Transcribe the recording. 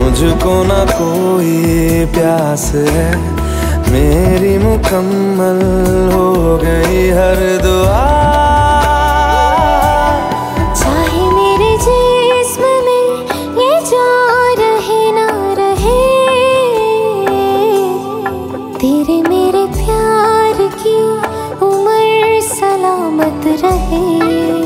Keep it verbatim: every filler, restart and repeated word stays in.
मुझको ना कोई प्यास है, मेरी मुकम्मल हो गई हर दुआ। चाहे मेरे जिस्म में ये जान रहे ना रहे, तेरे मेरे प्यार की उम्र सलामत रहे।